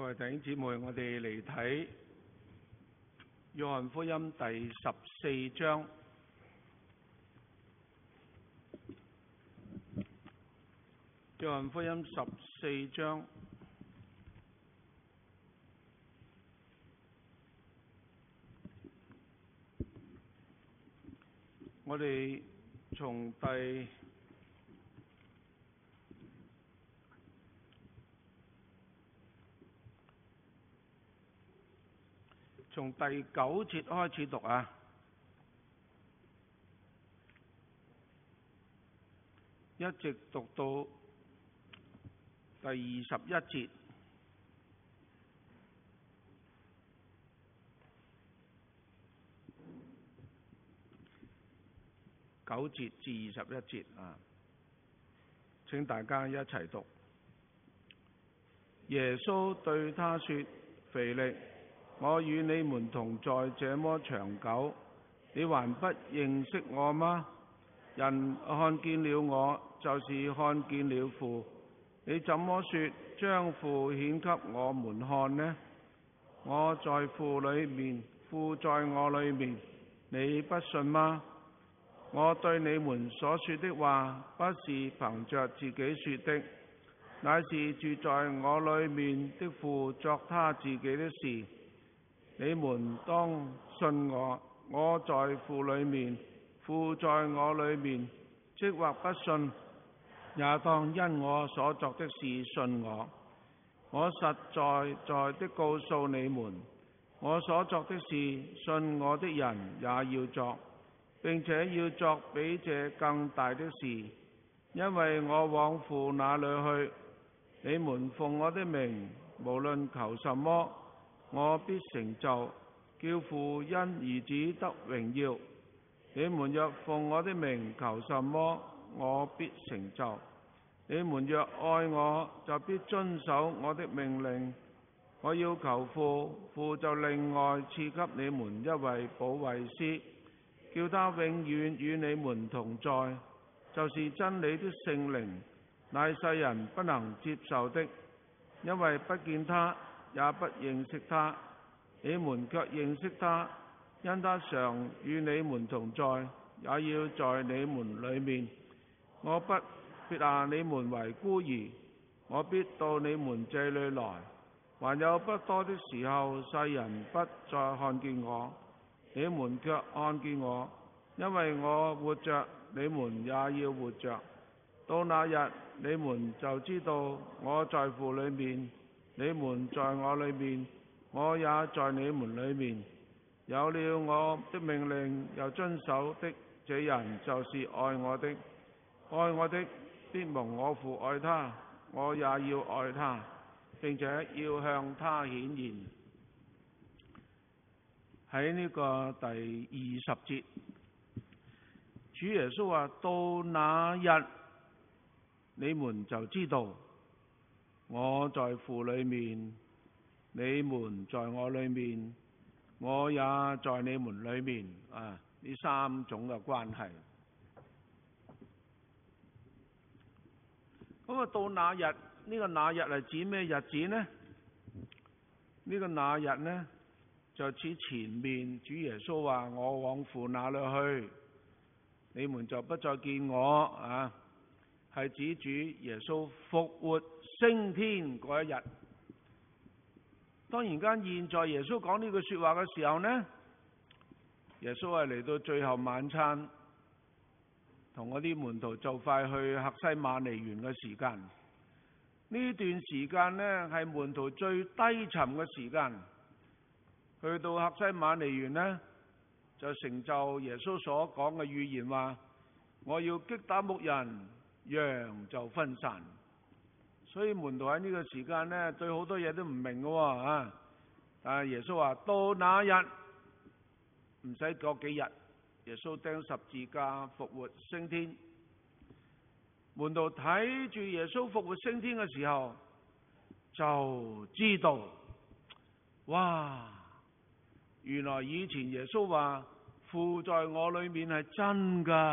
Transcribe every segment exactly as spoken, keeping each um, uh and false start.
各位弟兄姊妹，我哋嚟睇約翰福音第十四章。約翰福音十四章，我哋從第從第九節開始讀啊，一直讀到第二十一節，九節至二十一節啊，請大家一齊讀。耶穌對他說：腓力，我與你們同在這麼長久，你還不認識我嗎？人看見了我，就是看見了父。你怎麼說將父顯給我們看呢？我在父裏面，父在我裏面，你不信嗎？我對你們所說的話，不是憑着自己說的，乃是住在我裏面的父作他自己的事。你們當信我，我在父裏面，父在我裏面。即或不信，也當因我所作的事信我。我實在在的告訴你們，我所作的事，信我的人也要作，並且要作比這更大的事，因為我往父那裏去。你們奉我的名，無論求什麼，我必成就，叫父因兒子得榮耀。你們若奉我的名求什麼，我必成就。你們若愛我，就必遵守我的命令。我要求父，父就另外賜給你們一位保惠師，叫他永遠與你們同在，就是真理的聖靈，乃世人不能接受的，因為不見他，也不認識他。你們卻認識他，因他常與你們同在，也要在你們裏面。我不撇下你們為孤兒，我必到你們這裏來。還有不多的時候，世人不再看見我，你們卻看見我，因為我活着，你們也要活着。到那日，你們就知道我在父裏面，你們在我裏面，我也在你們裏面。有了我的命令又遵守的，這人就是愛我的。愛我的必蒙我父愛他，我也要愛他，並且要向他顯現。喺呢個第二十節，主耶穌話：到那日，你們就知道我在父裏面，你們在我裏面，我也在你們裏面。啊，呢三種嘅關係。咁啊，到那日，呢、這個那日係指咩日子呢？呢、這個那日呢，就指前面主耶穌話：我往父那裏去，你們就不再見我啊。係指主耶穌復活升天嗰一日。當然間，現在耶穌講呢句說話嘅時候呢，耶穌係嚟到最後晚餐，同嗰啲門徒就快去客西馬尼園嘅時間。呢段時間呢，係門徒最低沉嘅時間。去到客西馬尼園呢，就成就耶穌所講嘅預言話：我要擊打牧人，羊就分散。所以門徒喺呢個時間呢，對好多嘢都唔明嘅啊！但係耶穌話：到那日，唔使過幾日，耶穌釘十字架復活升天。門徒睇住耶穌復活升天嘅時候，就知道，哇！原來以前耶穌話父在我裏面係真噶，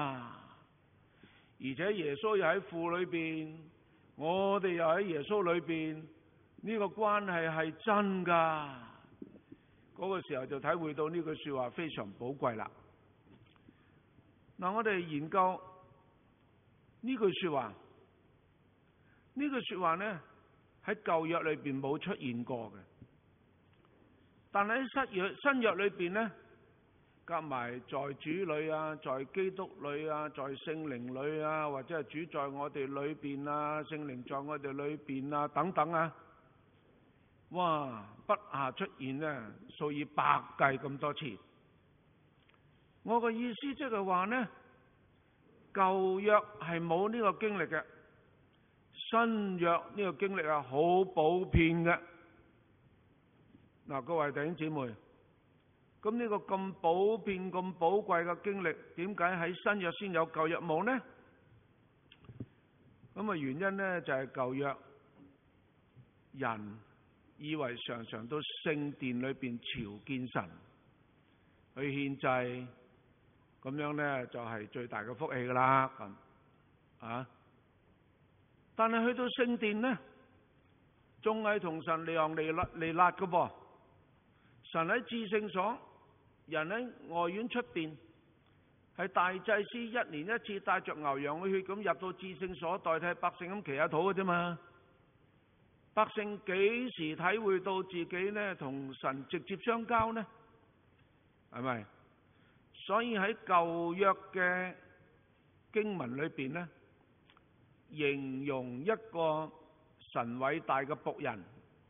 而且耶穌又喺父裏邊，我哋又喺耶穌裏邊， 呢個關係係真㗎。嗰個時候就體會到呢句説話非常寶貴啦。嗱，我哋研究呢句説話，呢句説話呢喺舊約裏邊冇出現過嘅，但喺新約新約裏邊呢，夾埋在主裏啊，在基督裏啊，在聖靈裏啊，或者係主在我哋裏邊啊，聖靈在我哋裏邊啊，等等啊，哇，不下出現呢，數以百計咁多次。我嘅意思即係話呢，舊約係冇呢個經歷嘅，新約呢個經歷係好普遍嘅。嗱，各位弟兄姊妹，咁呢個咁普遍、咁寶貴嘅經歷，點解喺新約先有，舊約冇呢？咁啊，原因呢就係舊約人以為常常到聖殿裏邊朝見神，去獻祭，咁樣呢就係最大嘅福氣噶啦。咁啊，但係去到聖殿呢，仲係同神離行離離辣嘅噃。神喺至聖所，人喺外院出邊，係大祭司一年一次帶着牛羊嘅血咁入到至聖所，代替百姓咁祈下禱嘅啫嘛。百姓幾時體會到自己呢同神直接相交呢？係咪？所以喺舊約嘅經文裏邊呢，形容一個神偉大嘅僕人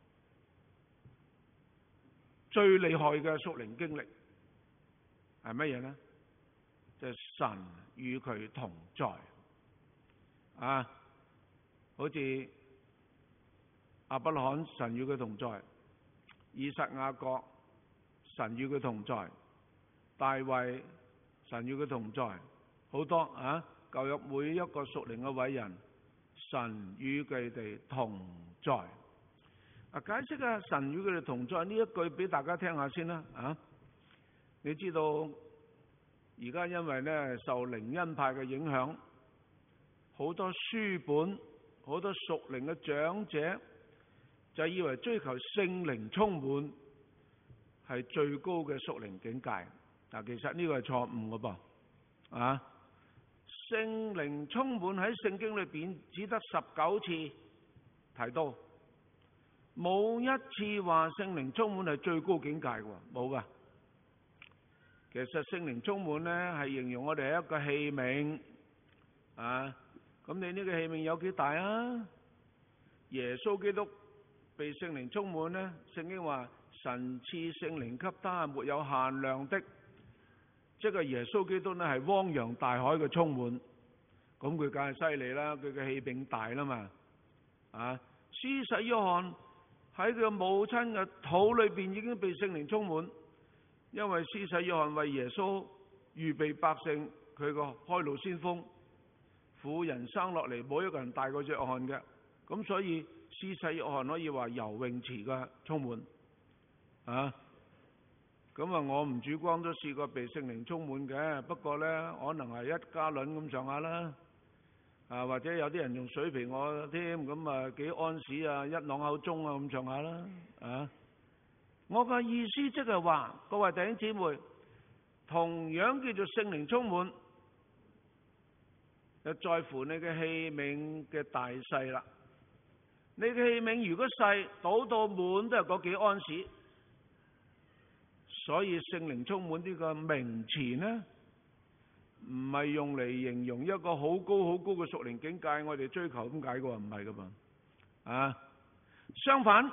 最厲害嘅屬靈經歷係乜嘢呢？就係神與佢同在啊！好似亞伯拉罕，神與佢同在；以撒雅各，神與佢同在；大衛，神與佢同在。好多啊！舊約每一個屬靈嘅偉人，神與佢哋同在。啊，解釋啊，神與佢哋同在呢一句俾大家聽下先啦。啊，你知道而家因為呢受靈恩派嘅影響，好多書本、好多屬靈嘅長者就以為追求聖靈充滿係最高嘅屬靈境界。嗱，其實呢個係錯誤嘅噃。啊，聖靈充滿喺聖經裏邊只得十九次提到。冇一次話聖靈充滿係最高境界嘅，冇噶。其實聖靈充滿咧係形容我哋係一個器皿啊。咁你呢個器皿有幾大啊？耶穌基督被聖靈充滿咧，聖經話神賜聖靈給他係沒有限量的，即係耶穌基督咧係汪洋大海嘅充滿。咁佢梗係犀利啦，佢嘅器皿大啦嘛。啊，施洗約翰喺佢母親嘅肚裏邊已經被聖靈充滿，因為施洗約翰為耶穌預備百姓，佢個開路先鋒，婦人生落嚟冇一個人大過約翰嘅，咁所以施洗約翰可以話游泳池嘅充滿啊。咁啊，我唔主光都試過被聖靈充滿嘅，不過呢，可能係一加侖咁上下啦。啊，或者有啲人用水皮我添，咁啊幾安士啊，一朗口鐘啊咁上下啦。啊，我嘅意思即係話，各位弟兄姊妹，同樣叫做聖靈充滿，就在乎你嘅器皿嘅大細啦。你嘅器皿如果細，倒到滿都係嗰幾安士。所以聖靈充滿呢個名詞呢，唔係用嚟形容一個好高好高嘅屬靈境界，我哋追求咁解嘅喎，唔係噶噃。啊，相反，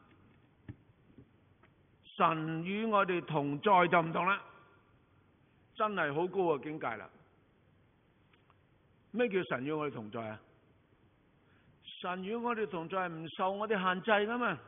神與我哋同在就唔同啦，真係好高嘅境界啦。咩叫神與我哋同在啊？神與我哋同在係唔受我哋限制噶嘛。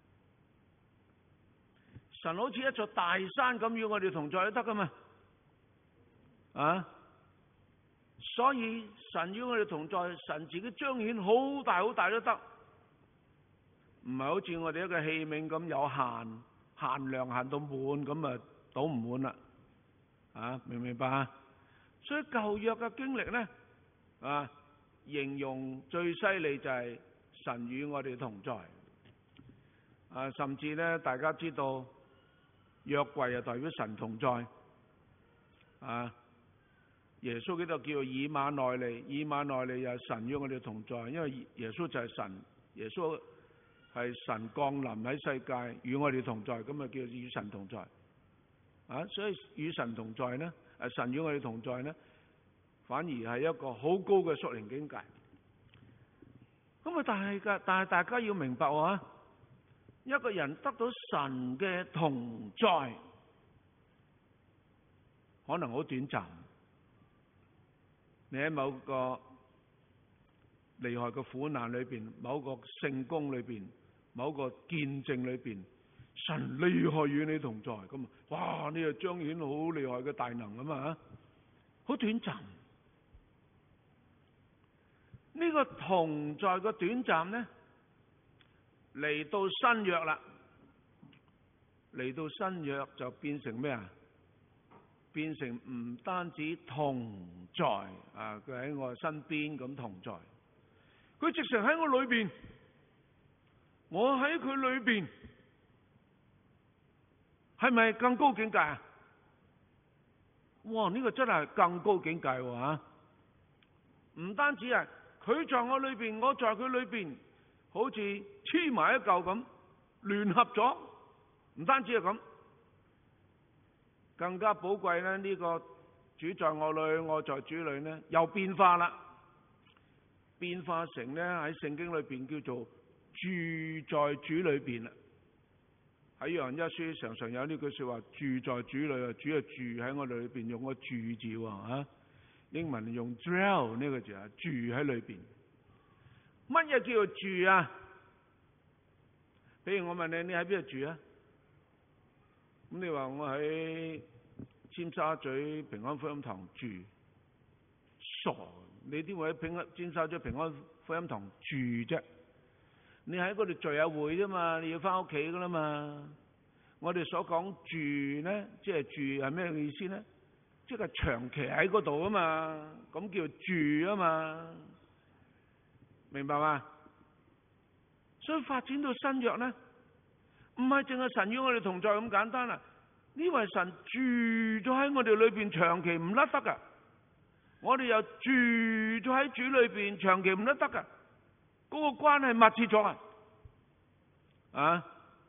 神好似一座大山咁與我哋同在都得噶嘛。啊，所以神與我哋同在，神自己彰顯好大好大都得，唔係好似我哋一個器皿咁有限限量，限到滿咁啊倒唔滿啦。啊，明唔明白啊？所以舊約嘅經歷咧，啊，形容最犀利就係神與我哋同在。 啊，甚至咧，大家知道約櫃啊代表神同在啊。耶穌基督叫做以馬內利，以馬內利又係神與我哋同在，因為耶穌就係神，耶穌係神降臨喺世界與我哋同在，咁啊叫與神同在啊。所以與神同在呢，誒神與我哋同在呢，反而係一個好高嘅屬靈境界。咁啊，但係噶，但係大家要明白啊，一個人得到神嘅同在，可能好短暫。你喺某個厲害嘅苦難裏邊，某個聖工裏邊，某個見證裏邊，神厲害與你同在，咁哇，你就彰顯好厲害嘅大能啊嘛，好短暫。呢個同在嘅短暫呢，嚟到新約啦，嚟到新約就變成咩啊？變成唔單止同在啊，佢喺我身邊咁同在，佢直情喺我裏邊，我喺佢裏邊，係咪更高境界啊？哇！呢個真係更高境界喎嚇！唔單止係佢在我裏邊，我在佢裏邊，好似黐埋一嚿咁，聯合咗，唔單止係咁。更加寶貴咧，呢個主在我裏，我在主裏呢，又變化啦，變化成呢喺聖經裏邊叫做住在主裏邊啦。喺約翰一書常常有呢句說話，住在主裏啊，主啊住喺我哋裏邊，用個住字喎吓，英文用 dwell 呢個字啊，住喺裏邊。乜嘢叫做住啊？譬如我問你，你喺邊度住啊？咁你話我喺尖沙咀平安福音堂住，傻！你點會喺平安尖沙咀平安福音堂住啫？你喺嗰度聚下會啫嘛，你要翻屋企噶啦嘛。我哋所講住咧，即係住係咩意思咧？即係長期喺嗰度啊嘛，咁叫住啊嘛，明白嘛？所以發展到新約咧，唔係淨係神與我哋同在咁簡單啦，呢位神住咗喺我哋裏邊，長期唔甩得噶。我哋又住咗喺主裏邊，長期唔甩得噶。嗰個關係密切咗啊！啊，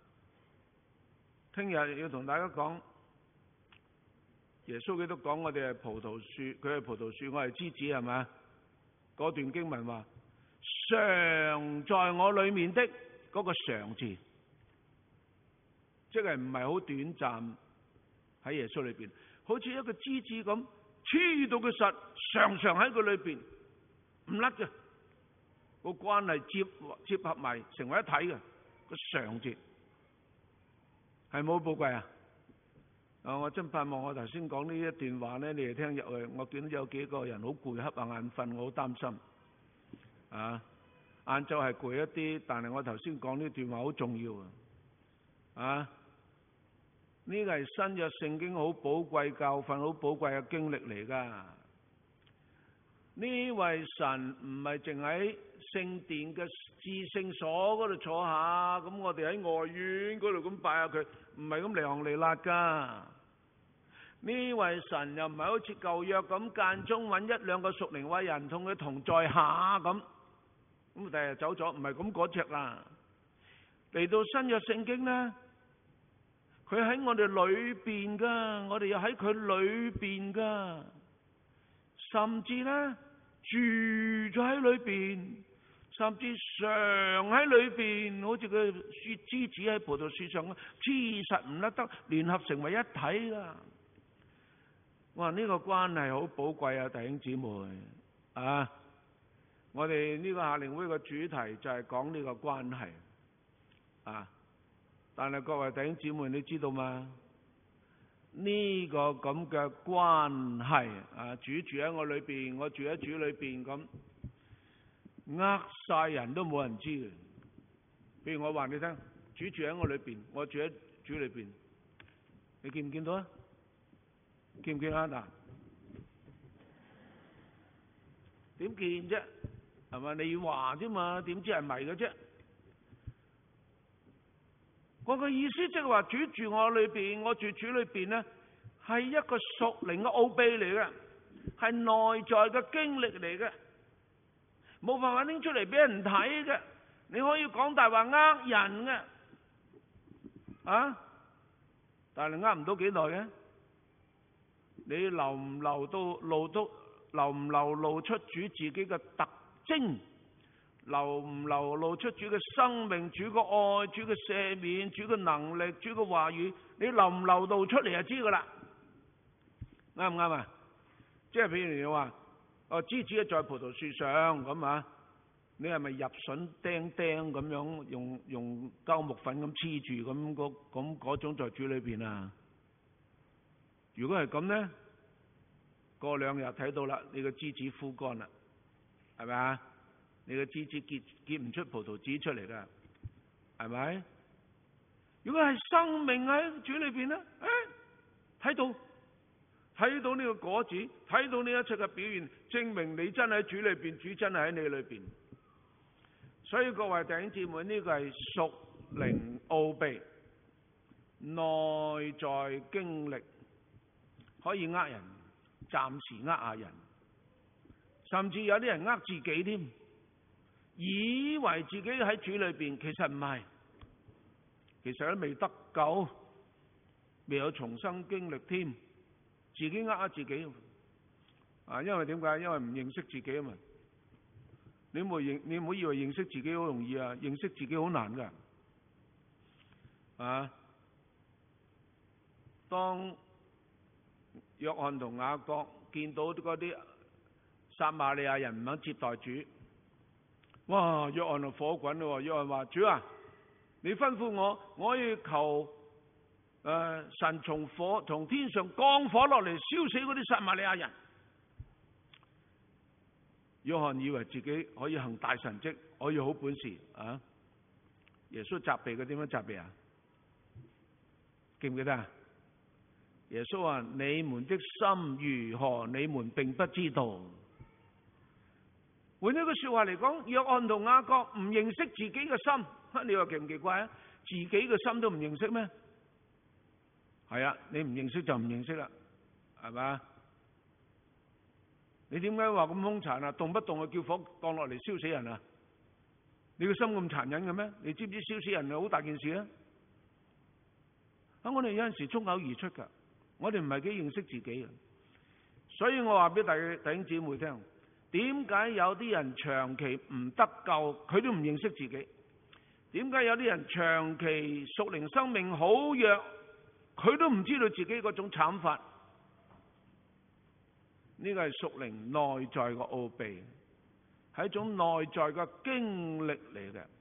聽日要同大家講，耶穌基督講我哋係葡萄樹，佢係葡萄樹，我係枝子，係咪？嗰段經文話，常在我裏面的嗰個常字，即係唔係好短暫喺耶穌裏邊，好似一個枝子咁黐到佢實，常常喺佢裏邊唔甩嘅，個關係接接合埋成為一體嘅個常字，係冇寶貴啊！啊，我真盼望我頭先講呢一段話咧，你哋聽入去，我見到有幾個人好攰，瞌下眼瞓，我好擔心啊！晏晝係攰一啲，但係我頭先講呢段話好重要啊！啊，呢個係新約聖經好寶貴教訓，好寶貴嘅經歷嚟噶。呢位神唔係淨喺聖殿嘅至聖所嗰度坐下，咁我哋喺外院嗰度咁拜下佢，唔係咁離行離辣噶。呢位神又唔係好似舊約咁間中揾一兩個屬靈偉人同佢同在下咁，咁第日走咗，唔係咁嗰隻啦。嚟到新約聖經呢，佢喺我哋裏邊噶，我哋又喺佢裏邊噶。甚至咧住咗喺裏邊，甚至常喺裏邊，好似個樹枝子喺葡萄樹上黐實唔甩得，聯合成為一體噶。哇！呢個關係好寶貴啊，弟兄姊妹啊！我哋呢個夏令會嘅主題就係講呢個關係啊！但係各位弟兄姊妹，你知道嗎？呢個咁嘅關係啊，主住喺我裏邊，我住喺主裏邊咁，呃晒人都冇人知嘅。譬如我話你聽，主住喺我裏邊，我住喺主裏邊，你見唔見到啊？見唔見啊？嗱，點見啫？係嘛？你要話啫嘛？點知係咪嘅啫？ 我嘅意思即係話，主住我裏邊，我住主裏邊呢，係一個屬靈嘅奧秘嚟嘅，係內在嘅經歷嚟嘅，冇辦法拎出嚟俾人睇嘅。你可以講大話呃人嘅，啊，但係你呃唔到幾耐嘅。你流唔流到露到流唔流露出主自己嘅特徵，流唔流露出主嘅生命、主嘅愛、主嘅赦免、主嘅能力、主嘅話語，你流唔流露出嚟就知噶啦，啱唔啱啊？即係譬如你話，哦，枝子在葡萄樹上咁啊，你係咪入榫釘釘咁樣用用膠木粉咁黐住咁嗰咁嗰種在主裏邊啊？如果係咁呢，過兩日睇到啦，你個枝子枯乾啦，係咪啊？你個枝子結結唔出葡萄籽出嚟噶，係咪？如果係生命喺主裏邊呢，誒，睇到睇到呢個果子，睇到呢一切嘅表現，證明你真係喺主裏邊，主真係喺你裏邊。所以各位弟兄姊妹，呢個係屬靈奧秘，內在經歷。可以呃人，暫時呃下人，甚至有啲人呃自己添，以為自己喺主裏邊，其實唔係，其實都未得救，未有重生經歷添，自己呃下自己啊！因為點解？因為唔認識自己啊嘛！你唔好認，你唔好以為認識自己好容易啊，認識自己好難噶啊！當約翰同雅各見到嗰啲撒瑪利亞人唔肯接待主，哇！約翰就火滾咯。約翰話：主啊，你吩咐我，我要求誒、呃、神從火從天上降火落嚟，燒死嗰啲撒瑪利亞人。約翰以為自己可以行大神蹟，可以好本事啊！耶穌責備佢，點樣責備啊？記唔記得啊？耶穌話：你們的心如何，你們並不知道。換一句說話嚟講，約翰同雅各唔認識自己嘅心，你話奇唔奇怪啊？自己嘅心都唔認識咩？係啊，你唔認識就唔認識啦，係嘛？你點解話咁兇殘啊？動不動就叫火降落嚟燒死人啊？你個心咁殘忍嘅咩？你知唔知燒死人係好大件事啊？啊，我哋有陣時衝口而出噶。我哋唔係幾認識自己嘅，所以我話俾大弟兄姊妹聽，點解有啲人長期唔得救，佢都唔認識自己？點解有啲人長期屬靈生命好弱，佢都唔知道自己嗰種慘法？呢個係屬靈內在嘅奧秘，係一種內在嘅經歷嚟嘅。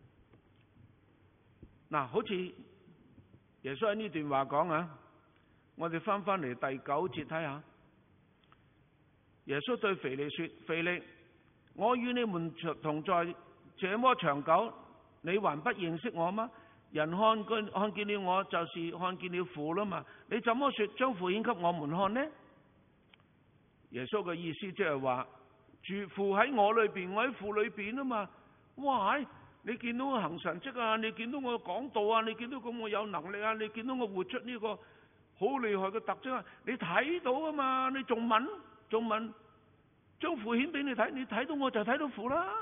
嗱，好似耶穌喺呢段話講啊。我哋翻翻嚟第九節睇下，耶穌對腓利說：腓利，我與你們同在這麼長久，你還不認識我嗎？人看見看見了我，就是看見了父啦嘛。你怎麼說將父顯給我們看呢？耶穌嘅意思即係話，住父喺我裏邊，我喺父裏邊啊嘛。哇！你見到我行神蹟啊，你見到我講道啊，你見到咁我有能力啊，你見到我活出呢個好厲害嘅特徵啊！你睇到啊嘛，你仲問仲問，將父顯俾你睇，你睇到我就睇到父啦。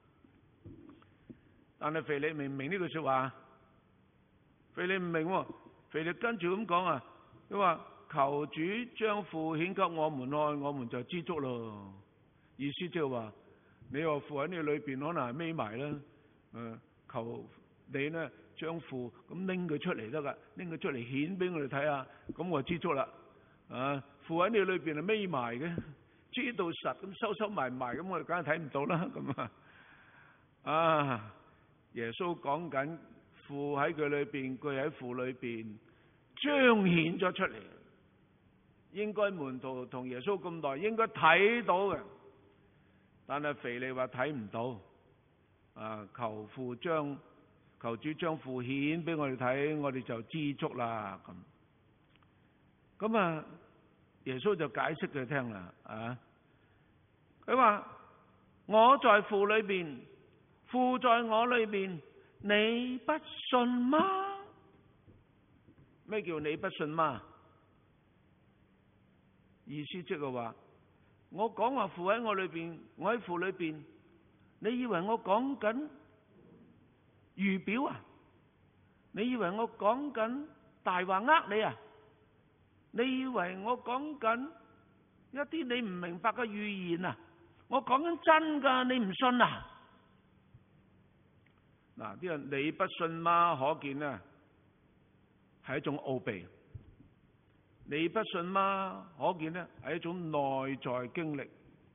但係腓利明唔明呢句說話？腓利唔明喎，腓利跟住咁講啊，佢話求主將父顯給我們看，我們就知足咯。意思即係話，你話父喺你裏邊可能係匿埋啦，誒，求你呢將父咁拎佢出嚟得噶，拎佢出嚟顯俾我哋睇下，咁我知足啦。啊，父喺你裏邊係匿埋嘅，知道實咁收收埋埋，咁我哋梗係睇唔到啦。咁啊，啊，耶穌講緊父喺佢裏邊，佢喺父裏邊彰顯咗出嚟。應該門徒同耶穌咁耐，應該睇到嘅，但係腓利話睇唔到。啊，求父將求主將父顯俾我哋睇，我哋就知足啦。咁咁啊，耶穌就解釋佢聽啦。啊，佢話我在父裏邊，父在我裏邊，你不信嗎？ 咩叫你不信嗎？意思即係話，我講話父喺我裏邊，我喺父裏邊，你以為我講緊預表啊？你以為我講緊大話呃你啊？你以為我講緊一啲你唔明白嘅語言啊？我講緊真噶，你唔信啊？嗱，啲人你不信嗎？可見呢係一種奧秘。你不信嗎？可見呢係一種內在經歷。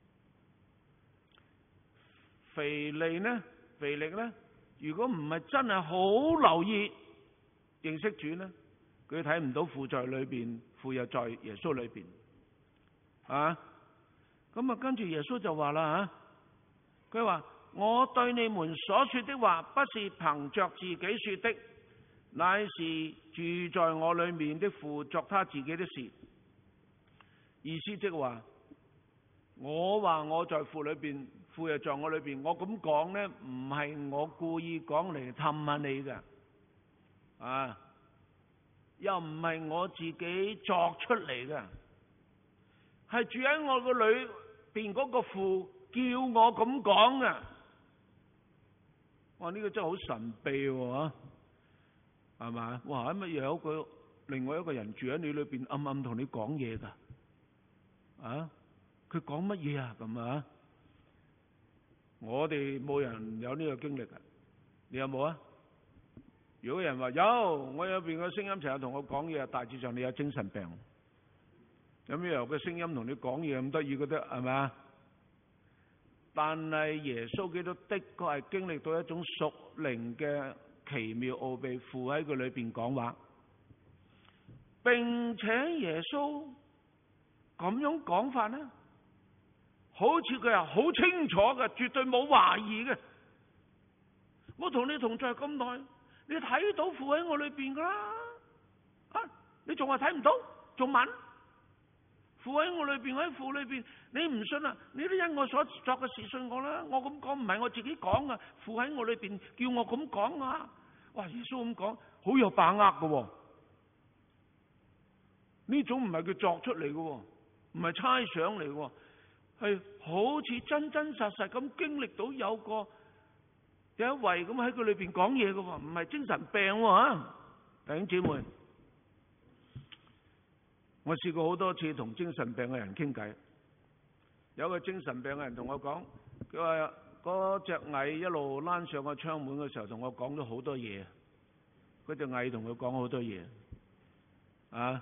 腓利呢？腓力呢？如果唔係真係好留意認識主呢，佢睇唔到父在裏邊，父又在耶穌裏邊啊。咁啊，跟住耶穌就話啦吓，佢話我對你們所說的話，不是憑着自己說的，乃是住在我裏面的父作他自己的事。意思即係話，我話我在父裏邊，父又在我裏邊。我咁講呢，唔係我故意講嚟氹下你嘅，啊，又唔係我自己作出嚟嘅，係住喺我個裏邊嗰個父叫我咁講嘅。哇！呢個真係好神秘喎，係嘛？哇！乜嘢有個另外一個人住喺你裏邊，暗暗同你講嘢噶？啊？佢講乜嘢啊？咁啊？我哋冇人有呢個經歷啊！你有冇啊？如果有人話有，我有邊個聲音成日同我講嘢，大致上你有精神病。有咩由個聲音同你講嘢咁得意嘅啫？係咪？但係耶穌基督的確係經歷到一種屬靈嘅奇妙奧秘，父喺佢裏邊講話，並且耶穌咁樣講法呢，好似佢係好清楚嘅，絕對冇懷疑嘅。我同你同在咁耐，你睇到父喺我裏邊噶啦，啊，你仲話睇唔到，仲問？父喺我裏邊，我喺父裏邊，你唔信啊？你都因我所作嘅事信我啦。我咁講唔係我自己講啊，父喺我裏邊叫我咁講啊。哇！耶穌咁講，好有把握嘅。呢種唔係佢作出嚟嘅，唔係猜想嚟嘅，係好似真真實實咁經歷到有個有一位咁喺佢裏邊講嘢嘅，唔係精神病喎。弟兄姊妹，我試過好多次同精神病嘅人傾偈，有個精神病嘅人同我講，佢話嗰隻蟻一路躝上個窗門嘅時候，同我講咗好多嘢。嗰隻蟻同佢講好多嘢啊！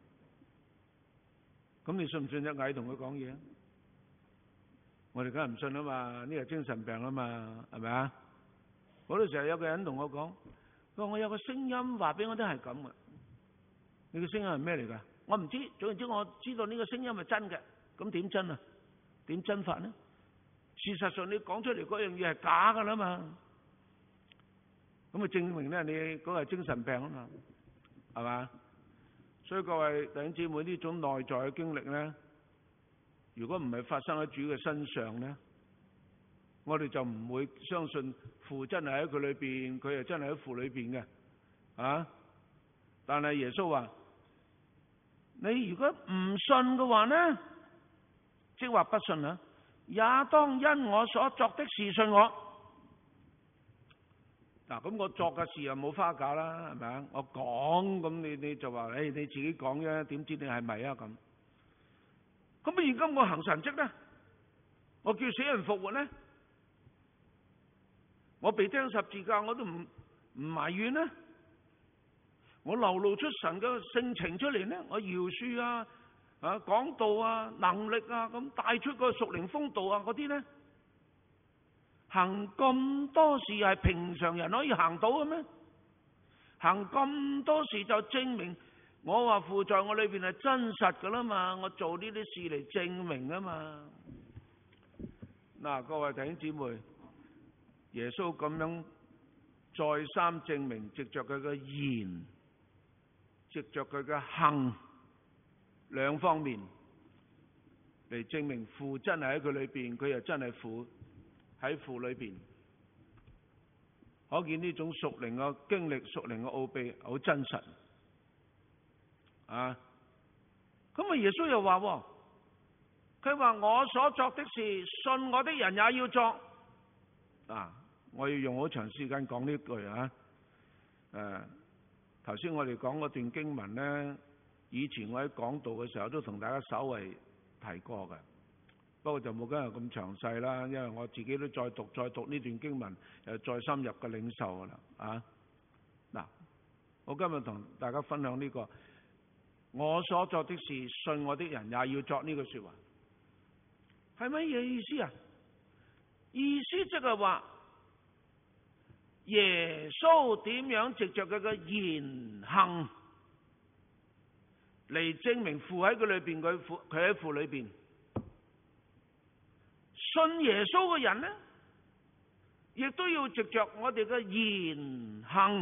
咁你信唔信隻蟻同佢講嘢？我哋梗係唔信啊嘛！呢個精神病啊嘛，係咪啊？嗰度成日有個人同我講，佢話我有個聲音話俾我聽係咁嘅。你個聲音係咩嚟㗎？我唔知，總言之我知道呢個聲音係真嘅。咁點真啊？點真法呢？事實上你講出嚟嗰樣嘢係假㗎啦嘛。咁啊證明咧你嗰個係精神病啊嘛，係嘛？所以各位弟兄姊妹，呢種內在嘅經歷咧，如果唔係發生喺主嘅身上咧，我哋就唔會相信父真係喺佢裏邊，佢又真係喺父裏邊嘅啊！但係耶穌話：你如果唔信嘅話呢，即話不信啊，也當因我所作的事信我。嗱，咁我作嘅事又冇花假啦，係咪啊？我講咁你你就話，誒你自己講啫，點知你係咪啊？咁咁啊，現今我行神蹟咧，我叫死人復活咧，我被釘十字架我都唔唔埋怨咧，我流露出神嘅性情出嚟咧，我饒恕啊啊講道啊能力啊咁帶出個屬靈風度啊嗰啲咧。行咁多事係平常人可以行到嘅咩？行咁多事就證明我話父在我裏邊係真實噶啦嘛，我做呢啲事嚟證明啊嘛。嗱，各位弟兄姊妹，耶穌咁樣再三證明，藉着佢嘅言，藉着佢嘅行兩方面嚟證明父真係喺佢裏邊，佢又真係父。喺父裏邊，可見呢種屬靈嘅經歷、屬靈嘅奧秘好真實。 啊，咁啊耶穌又話，佢話我所作的事，信我的人也要作。啊，我要用好長時間講呢句啊。誒，頭先我哋講嗰段經文咧，以前我喺講道嘅時候都同大家稍微提過嘅，不過就冇今日咁詳細啦，因為我自己都再讀再讀呢段經文，又再深入嘅領受噶啦。啊，嗱，我今日同大家分享呢個，我所作的事，信我的人也要作呢句說話，係乜嘢意思啊？意思即係話耶穌點樣藉着佢嘅言行嚟證明父喺佢裏邊，佢父佢喺父裏邊。信耶穌嘅人呢，亦都要藉着我哋嘅言行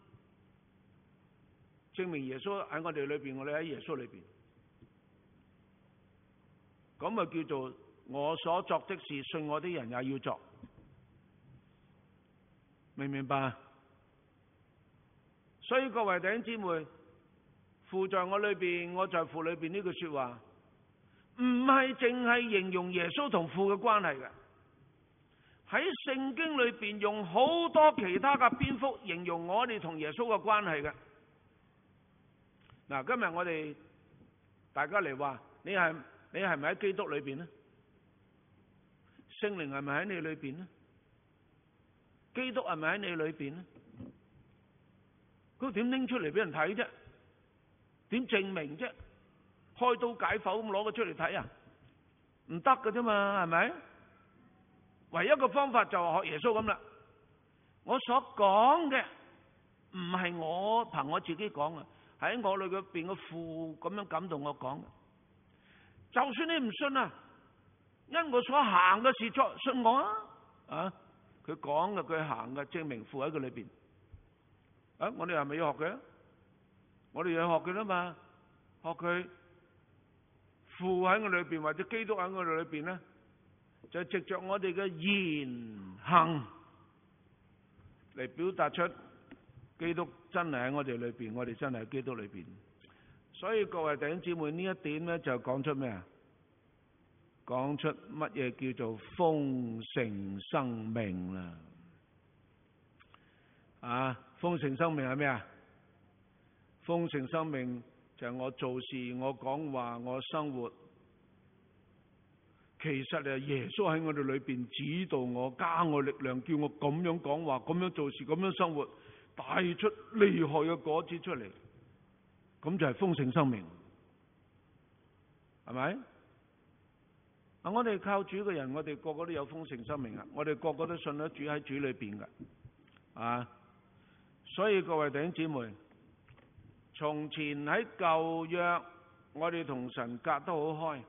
證明耶穌喺我哋裏邊，我哋喺耶穌裏邊。咁啊叫做我所作的事，信我的人也要作，明唔明白？所以各位弟兄姊妹，父在我裏邊，我在父裏邊呢句說話，唔係淨係形容耶穌同父嘅關係嘅，喺聖經裏邊用好多其他嘅篇幅形容我哋同耶穌嘅關係嘅。嗱，今日我哋大家嚟話，你係你係咪喺基督裏邊呢？聖靈係咪喺你裏邊呢？基督係咪喺你裏邊呢？佢點拎出嚟俾人睇啫？點證明啫？開刀解剖咁攞佢出嚟睇啊？唔得㗎啫嘛，係咪？唯一個方法就係學耶穌咁啦。我所講嘅唔係我憑我自己講啊，喺我裏邊嘅父咁樣感動我講嘅。就算你唔信啊，因我所行嘅事作信我啊！啊，佢講嘅佢行嘅，證明父喺佢裏邊。啊，我哋係咪要學嘅？我哋要學嘅啦嘛，學佢父喺我裏邊，或者基督喺我哋裏邊咧，就藉着我哋嘅言行嚟表達出基督真係喺我哋裏邊，我哋真係喺基督裏邊。所以各位弟兄姊妹，呢一點咧就講出咩啊？講出乜嘢叫做豐盛生命啦？啊，豐盛生命係咩啊？豐盛生命就係我做事、我講話、我生活，其實係耶穌喺我哋裏邊指導我、加我力量，叫我咁樣講話、咁樣做事、咁樣生活，帶出厲害嘅果子出嚟，咁就係豐盛生命，係咪？啊，我哋靠主嘅人，我哋個個都有豐盛生命啊！我哋個個都信咗主喺主裏邊噶，啊！所以各位弟兄姊妹，從前喺舊約，我哋同神隔得好開，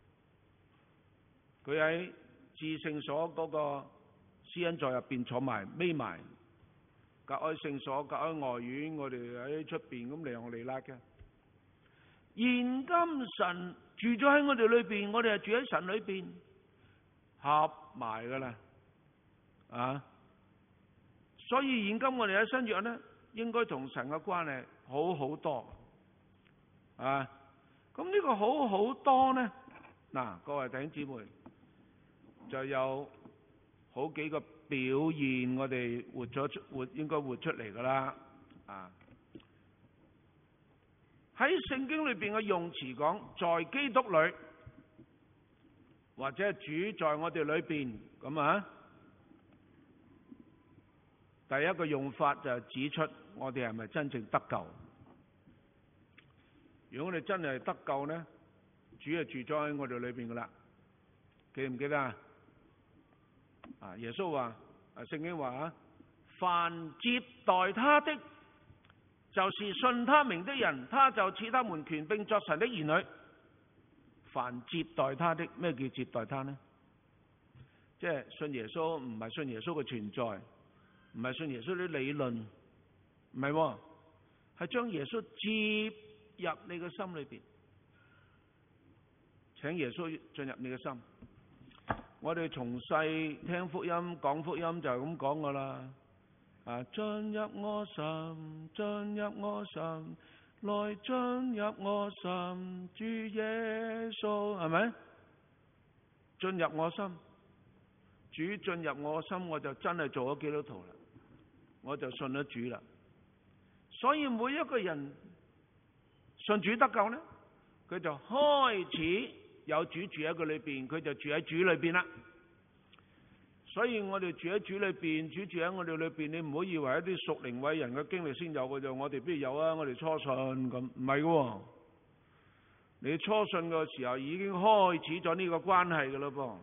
佢喺至聖所嗰個施恩座入邊坐埋匿埋，隔開聖所，隔開外院，我哋喺出邊咁嚟往嚟拉嘅。現今神住咗喺我哋裏邊，我哋係住喺神裏邊，合埋噶啦，啊！所以現今我哋喺新約咧，應該同神嘅關係好好多，啊！咁呢個好好多咧，嗱，各位弟兄姊妹，就有好幾個表現，我哋活咗活應該活出嚟噶啦，啊！喺聖經裏邊嘅用詞講，在基督裏，或者係主在我哋裏邊，咁啊，第一個用法就係指出我哋係咪真正得救。如果我哋真係得救呢，主就住咗喺我哋裏邊噶啦，記唔記得啊？啊，耶穌話，啊，聖經話啊，凡接待他的，就是信他名的人，他就賜他們權柄作神的兒女。凡接待他的，咩叫接待他呢？即係信耶穌，唔係信耶穌嘅存在，唔係信耶穌啲理論，唔係，係將耶穌接入你嘅心裏邊，請耶穌進入你嘅心。我哋從細聽福音、講福音就係咁講噶啦。啊！進入我心，進入我心， 來進入我心，主耶穌，係咪？進入我心，主進入我心，我就真係做咗基督徒啦，我就信咗主啦。所以每一個人信主得救呢，佢就開始有主住喺佢裏邊，佢就住喺主裏邊啦。所以我哋住喺主裏邊，主住喺我哋裏邊，你唔好以為一啲屬靈偉人嘅經歷先有嘅，就我哋邊有啊？我哋初信咁，唔係嘅。你初信嘅時候已經開始咗呢個關係嘅咯噃。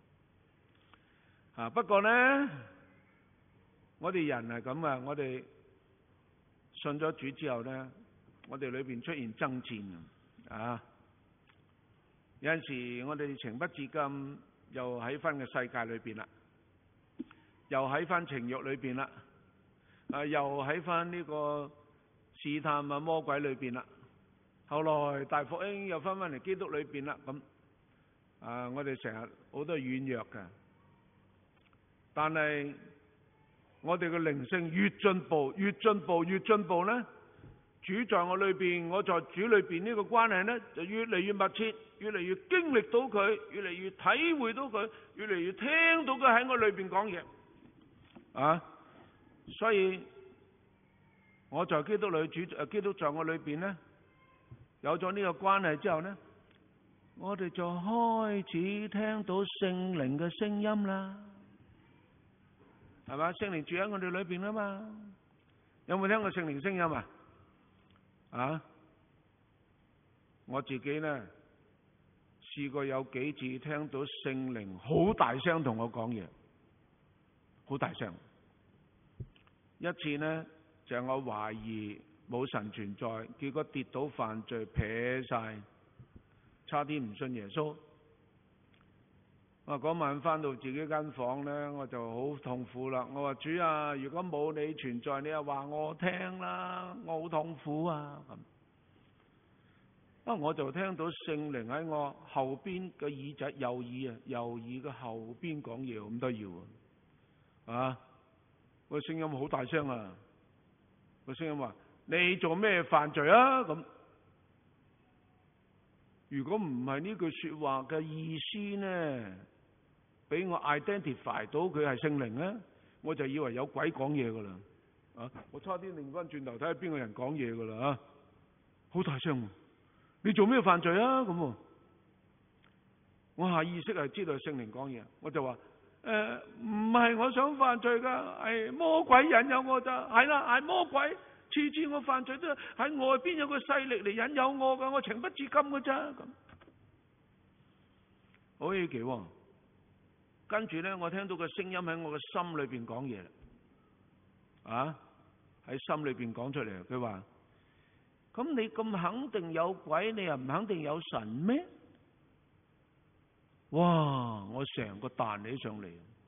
啊，不過呢，我哋人係咁啊，我哋信咗主之後呢，我哋裏邊出現爭戰啊。有陣時我哋情不自禁又喺翻個世界裏邊啦。又喺翻情欲裏邊啦，啊，又喺翻呢個試探啊魔鬼裏邊啦。後來大復興又翻翻嚟基督裏邊啦，咁啊，我哋成日好多軟弱嘅，但係我哋嘅靈性越進步，越進步，越進步咧，主在我裏邊，我在主裏邊呢個關係咧，就越嚟越密切，越嚟越經歷到佢，越嚟越體會到佢，越嚟越聽到佢喺我裏邊講嘢。啊，所以我在基督裏主，誒，基督在我裏邊咧，有咗呢個關係之後咧，我哋就開始聽到聖靈嘅聲音啦，係嘛？聖靈住喺我哋裏邊啦嘛，有冇聽過聖靈聲音啊？啊，我自己咧試過有幾次聽到聖靈好大聲同我講嘢。好大聲！一次呢，就係、我懷疑冇神存在，結果跌倒犯罪撇晒，差啲唔信耶穌。我嗰晚翻到自己間房呢，我就好痛苦啦。我話主啊，如果冇你存在，你又話我聽啦，我好痛苦啊咁。啊，我就聽到聖靈喺我後邊嘅耳仔右耳啊，右耳嘅後邊講嘢，咁得意喎。啊！個聲音好大聲啊！個聲音話：你做咩犯罪啊？咁如果唔係呢句說話嘅意思呢，俾我 identify 到佢係聖靈咧，我就以為有鬼講嘢噶啦。啊！我差啲擰翻轉頭睇下邊個人講嘢噶啦啊！好大聲！你做咩犯罪啊？咁我下意識係知道係聖靈講嘢，我就話。誒，唔係我想犯罪噶，係魔鬼引誘我咋，係啦，係魔鬼，次次我犯罪都喺外邊有個勢力嚟引誘我噶，我情不自禁噶咋咁，好稀奇喎。跟住咧，我聽到個聲音喺我嘅心裏邊講嘢，啊，喺心裏邊講出嚟，佢話：咁你咁肯定有鬼，你又唔肯定有神咩？哇！我成個彈起上嚟，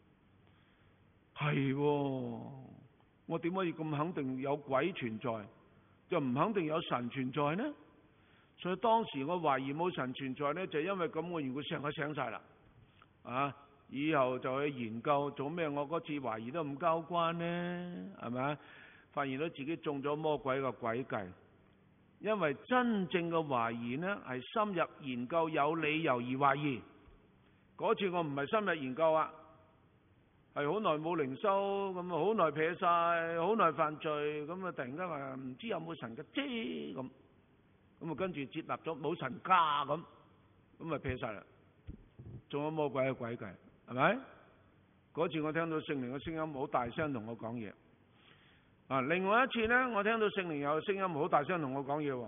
係喎，我點可以咁肯定有鬼存在，就唔肯定有神存在呢？所以當時我懷疑冇神存在呢，就因為咁，我如果成個醒晒啦，啊！以後就去研究做咩？我嗰次懷疑都唔交關呢，係咪？發現到自己中咗魔鬼嘅詭計，因為真正嘅懷疑呢，係深入研究有理由而懷疑。嗰次我唔係深入研究啊，係好耐冇靈修，咁啊好耐撇晒，好耐犯罪，咁啊突然間話唔知有冇神嘅啫咁，咁啊跟住接納咗冇神家咁，咁啊撇晒啦，中咗魔鬼嘅詭計，係咪？嗰次我聽到聖靈嘅聲音好大聲同我講嘢，啊，另外一次呢，我聽到聖靈有聲音好大聲同我講嘢喎，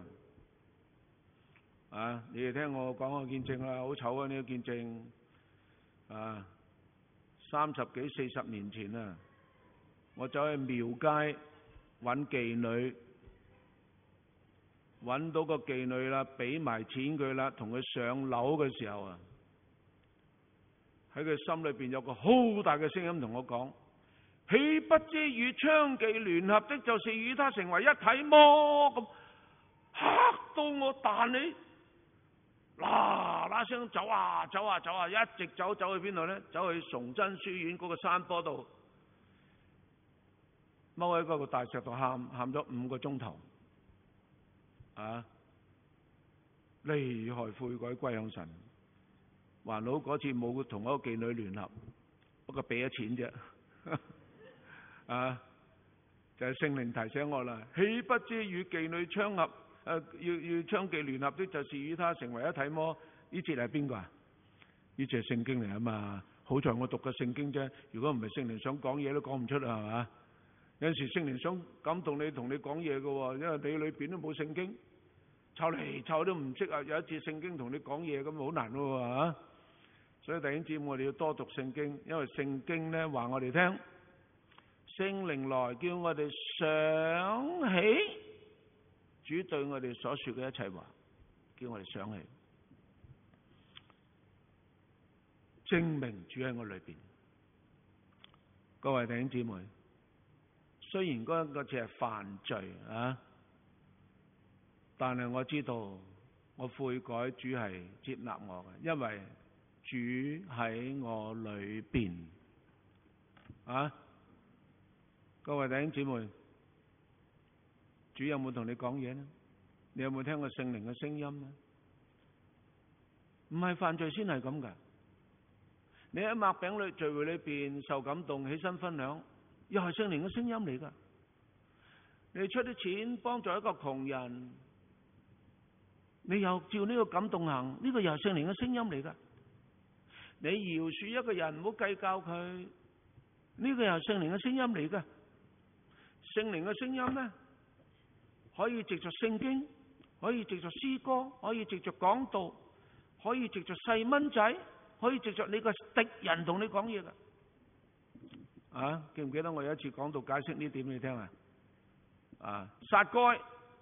啊，你哋聽我講個見證啦，好醜啊呢個見證。啊，三十幾四十年前啊，我走去廟街揾妓女，揾到個妓女啦，俾埋錢佢啦，同佢上樓嘅時候啊，喺佢心裏邊有個好大嘅聲音同我講：豈不知與娼妓聯合的，就是與他成為一體麼？咁嚇到我彈起。嗱嗱聲走啊走啊走啊，一直走走去邊度咧？走去崇真書院嗰個山坡度，踎喺嗰個大石度喊，喊咗五個鐘頭。 啊，厲害悔改歸向神。還好嗰次冇同一個妓女聯合，不過俾咗錢啫。啊，就係、是、聖靈提醒我啦，豈不知與妓女相合，誒、呃、要要娼妓聯合的，就是與他成為一體麼？呢節係邊個啊？呢節係聖經嚟啊嘛。好在我讀嘅聖經啫，如果唔係聖靈想講嘢都講唔出啦，係嘛？有陣時聖靈想感動你同你講嘢嘅，因為你裏邊都冇聖經，湊嚟湊都唔識啊！有一節聖經同你講嘢咁好難咯，嚇！所以弟兄姊妹，我哋要多讀聖經，因為聖經咧話我哋聽，聖靈來叫我哋想起主對我哋所說嘅一切話，叫我哋想起，證明主喺我裏邊。各位弟兄姊妹，雖然嗰個只係犯罪啊，但係我知道我悔改，主係接納我嘅，因為主喺我裏邊啊。各位弟兄姊妹，主有冇同你講嘢呢？你有冇聽過聖靈嘅聲音呢？唔係犯罪先係咁噶。你喺擘餅裏聚會裏邊受感動，起身分享，又係聖靈嘅聲音嚟噶。你出啲錢幫助一個窮人，你又照呢個感動行，呢個又係聖靈嘅聲音嚟噶。你饒恕一個人，唔好計較佢，呢個又係聖靈嘅聲音嚟噶。聖靈嘅聲音咧，可以藉着聖經，可以藉着詩歌，可以藉着講道，可以藉着細蚊仔，可以藉着你個敵人同你講嘢噶。啊，記唔記得我有一次講到解釋呢點你聽啊？啊，撒該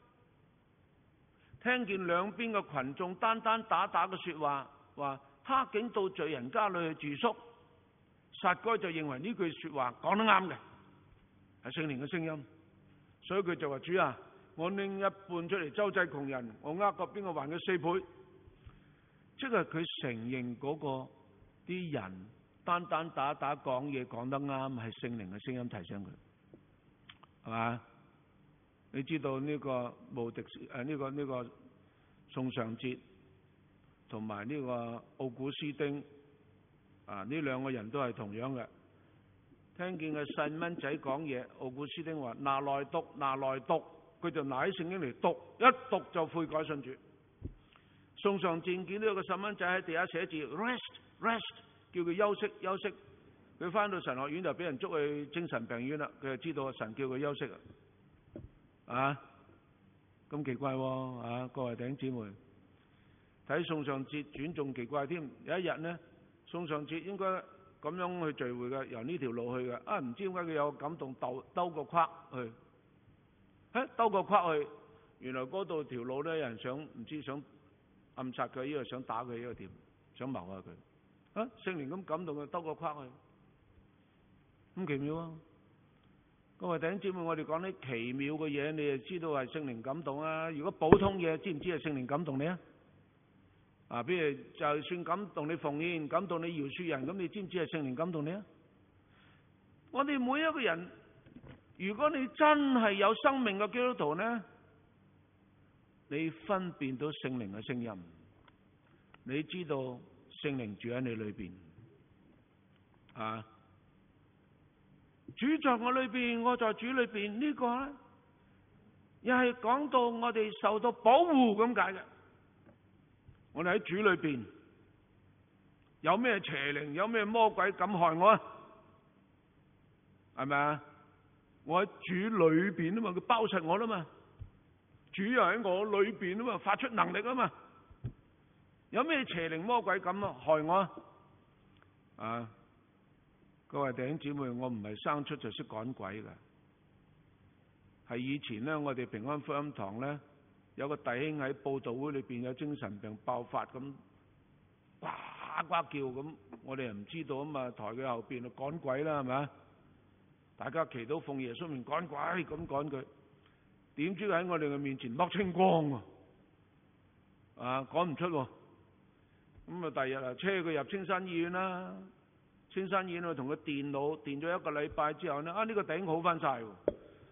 聽見兩邊嘅群眾單單打打嘅說話，話他竟到罪人家裏去住宿，撒該就認為呢句說話講得啱嘅，係聖靈嘅聲音，所以佢就話：主啊，我拎一半出嚟周濟窮人，我呃過邊個還佢四倍。即係佢承認嗰個啲人單單打打講嘢講得啱，係聖靈嘅聲音提醒佢，係嘛？你知道呢個無敵誒呢個呢個宋尚節同埋呢個奧古斯丁啊，呢兩個人都係同樣嘅。聽見個細蚊仔講嘢，奧古斯丁話拿來讀，拿來讀，佢就拿起聖經嚟讀，一讀就悔改信主。宋尚節見到有個細蚊仔喺地下寫字 rest rest， 叫佢休息休息，佢翻到神學院就俾人捉去精神病院啦，佢就知道神叫佢休息啊。啊，咁奇怪喎！啊，各位弟兄姊妹，睇宋尚節轉仲奇怪添。有一日呢，宋尚節應該咁樣去聚會嘅，由呢條路去嘅。啊，唔知點解佢有感動，兜兜個框去，誒，兜個框去，原來嗰度條路咧，有人想唔知想暗殺佢，呢個想打佢，呢個點，想謀下佢。啊，聖靈咁感動佢，兜個框去，咁奇妙啊！各位弟兄姊妹，我哋講啲奇妙嘅嘢，你就知道係聖靈感動啊！如果普通嘢，知唔知係聖靈感動你啊？啊，比如就算感動你奉獻，感動你饒恕人，咁你知唔知係聖靈感動你啊？我哋每一個人，如果你真係有生命嘅基督徒呢，你分辨到聖靈嘅聲音，你知道聖靈住喺你裏邊啊。主在我裏邊，我在主裏邊，呢個咧又係講到我哋受到保護咁解嘅。我哋喺主裏邊，有咩邪靈，有咩魔鬼敢害我啊？係咪啊？我喺主裏邊啊嘛，佢包實我啦嘛。主又喺我裏邊啊嘛，發出能力啊嘛。有咩邪靈魔鬼敢害我啊？啊！各位弟兄姊妹，我唔係生出就識趕鬼嘅，係以前呢，我哋平安福音堂呢，有個弟兄喺佈道會裏邊有精神病爆發咁，呱呱叫咁，我哋又唔知道啊嘛，抬佢後邊就趕鬼啦，係咪？大家祈禱奉耶穌名趕鬼咁趕佢，點知喺我哋嘅面前剝清光喎，啊趕唔出喎，咁啊第二日啊車佢入青山醫院啦。青山醫院去同佢電腦電咗一個禮拜之後呢，啊呢、這個弟兄好翻晒喎，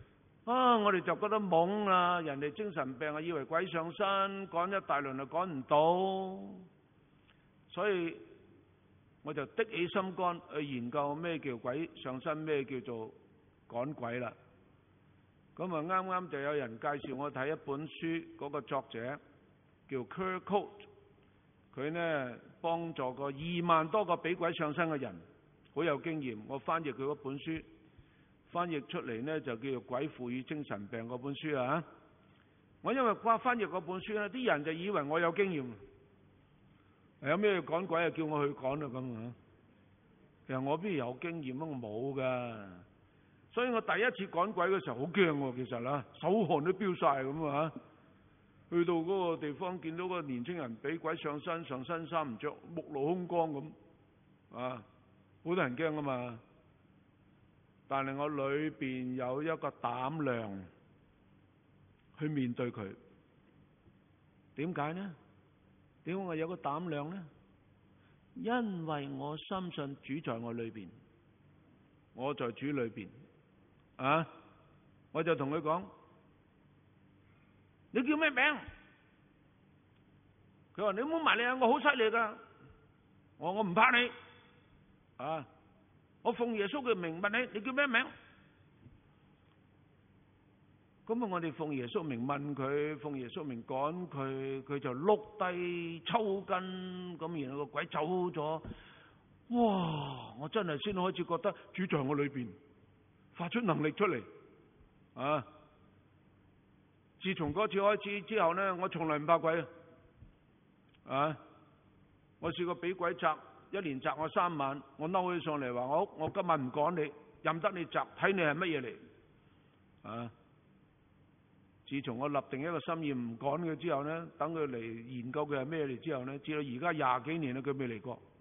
啊，我哋就覺得懵啦，人哋精神病啊，以為鬼上身，趕一大輪就趕唔到，所以我就的起心肝去研究咩叫鬼上身，咩叫做趕鬼啦。咁啊，啱啱就有人介紹我睇一本書，嗰個作者叫 Kurt Colt， 佢呢幫助過二萬多個俾鬼上身嘅人，好有經驗。我翻譯佢嗰本書，翻譯出嚟呢就叫做《鬼附與精神病》嗰本書啊。我因為翻翻譯嗰本書呢，啲人就以為我有經驗，有咩要趕鬼啊，叫我去趕啊咁啊。其實我邊有經驗啊，我冇噶。所以我第一次趕鬼嘅時候好驚喎，其實啦，手汗都飆晒咁啊！去到嗰個地方，見到個年青人俾鬼上身，上身衫唔着，目露凶光咁啊，好多人驚啊嘛。但係我裏邊有一個膽量去面對佢。點解呢？點解我有個膽量呢？因為我深信主在我裏邊，我在主裏邊。啊！我就同佢講：你叫咩名？佢話：你唔好埋嚟啊！我好犀利噶。我我唔怕你。啊！我奉耶穌嘅名問你，你叫咩名？咁啊！我哋奉耶穌名問佢，奉耶穌名趕佢，佢就碌低抽筋，咁然後個鬼走咗。哇！我真係先開始覺得主在我裏邊。發出能力出嚟啊！自從嗰次開始之後呢，我從來唔怕鬼啊！我試過俾鬼責，一連責我三晚，我嬲起上嚟話我我今晚唔趕你，任得你責，睇你係乜嘢嚟啊！自從我立定一個心意唔趕佢之後呢，等佢嚟研究佢係咩嚟之後呢，至到而家廿幾年啦，佢未嚟過。